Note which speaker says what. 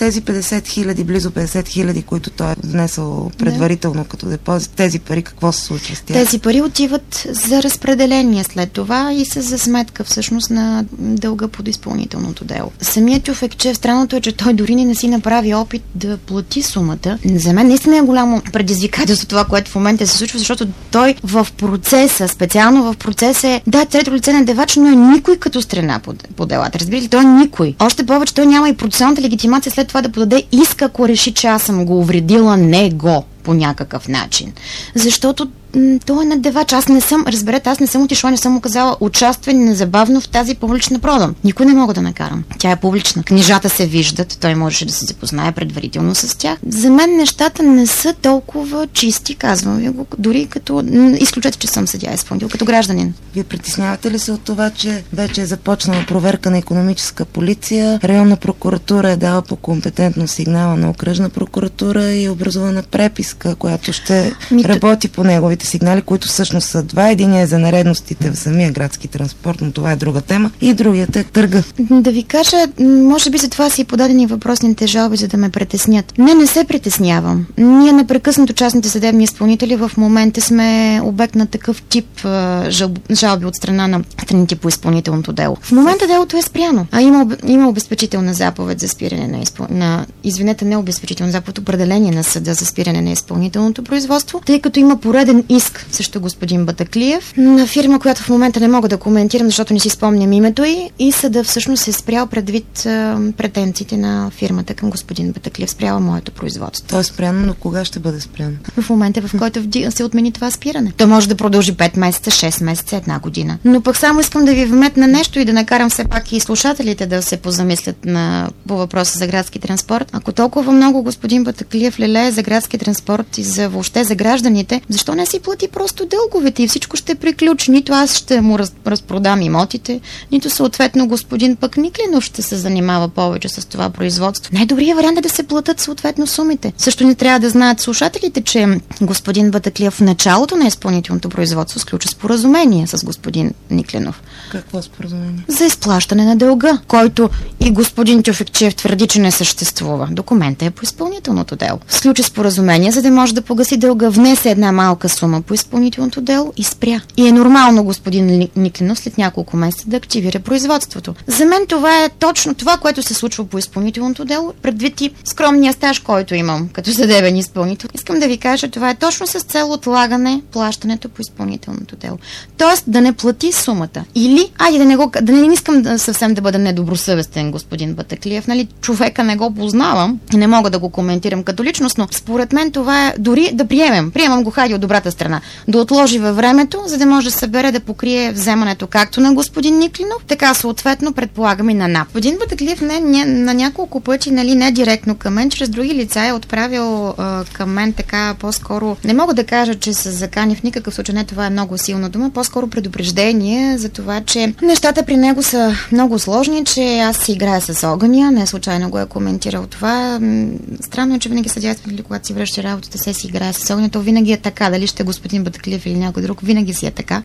Speaker 1: тези 50 хиляди, близо 50 хиляди, които той е внесъл предварително като депозит, тези пари какво се случва с тях?
Speaker 2: Тези пари отиват за разпределение след това и са за сметка всъщност на дълга под изпълнителното дело. Самият Тюфекчиев, странното е, че той дори не си направи опит да плати сумата. За мен наистина е голямо предизвикателство това, което в момента се случва, защото той в процеса, специално в процеса е, да, трето лице на девач, но е никой като страна по делата. Разбирате ли, той е никой. Още повече той няма и процесуалната легитимация след това да подаде иск, ако реши, че аз съм го увредила него по някакъв начин. Защото той е наддевач. Аз не съм отишла, не съм му казала участвай незабавно в тази публична продан. Никой не мога да накарам. Тя е публична. Книжата се виждат, той можеше да се запознае предварително с тях. За мен нещата не са толкова чисти, казвам ви го, дори като изключете, че съм съдия изпълнител, като гражданин.
Speaker 1: Вие притеснявате ли се от това, че вече е започнала проверка на икономическа полиция, районна прокуратура е дала по компетентно сигнала на окръжна прокуратура и е образувана преписка, която ще работи по неговите сигнали, които всъщност са два. Единият е за нередностите в самия градски транспорт, но това е друга тема. И другият е търга.
Speaker 2: Да ви кажа, може би за това са и подадени въпросните жалби, за да ме притеснят. Не се притеснявам. Ние непрекъснато частните съдебни изпълнители в момента сме обект на такъв тип жалби от страна на страните по изпълнителното дело. В момента делото е спряно, а има обезпечителна заповед за спиране не обезпечителна заповед, определение на съда за спиране на изпълнителното производство, тъй като има пореден иск срещу господин Батаклиев на фирма, която в момента не мога да коментирам, защото не си спомням името и съда всъщност е спрял предвид претенциите на фирмата към господин Батаклиев, спряла моето производство.
Speaker 1: То е спряно, но кога ще бъде спряно?
Speaker 2: В момента, в който се отмени това спиране. То може да продължи 5 месеца, 6 месеца, 1 година. Но пък само искам да ви вметна нещо и да накарам все пак и слушателите да се позамислят по въпроса за градски транспорт. Ако толкова много господин Батаклиев лелее за градски транспорт и за въобще за гражданите, защо не си плати просто дълговете и всичко ще приключи? Нито аз ще му разпродам имотите, нито съответно господин пък Никлинов ще се занимава повече с това производство. Най-добрият вариант е да се платят съответно сумите. Също не трябва да знаят слушателите, че господин Батаклиев в началото на изпълнителното производство сключи споразумение с господин Никлинов.
Speaker 1: Какво споразумение?
Speaker 2: За изплащане на дълга, който и господин Тюфекчиев твърди, че не съществува. Документът е по изпълнителното дело. Сключи споразумение, за да може да погаси дълга, внесе една малка сума по изпълнителното дело и спря. И е нормално господин Никлинов след няколко месеца да активира производството. За мен това е точно това, което се случва по изпълнителното дело, предвид и скромния стаж, който имам като съдебен изпълнител. Искам да ви кажа, това е точно с цел отлагане плащането по изпълнителното дело. Тоест да не плати сумата. Или, не искам съвсем да бъда недобросъвестен господин Батаклиев, нали, човека не го познавам и не мога да го коментирам като личност, но според мен това е дори да приемам го, хайде от добрата страна, да отложи във времето, за да може да събере да покрие вземането както на господин Никлинов, така съответно предполагам и на НАП. Господин Батаклиев на няколко пъти, нали, не директно към мен, чрез други лица е отправил към мен така по-скоро, не мога да кажа, че се закани в никакъв случай, не, това е много силна дума, по-скоро предупреждение за това, че нещата при него са много сложни, че аз си играя с огъня, не случайно го е коментирал това. Странно е, че винаги съдействат, когато си връща работата, си играе с огъня, то винаги е така, дали ще е господин Батаклиев или някой друг, винаги си е така.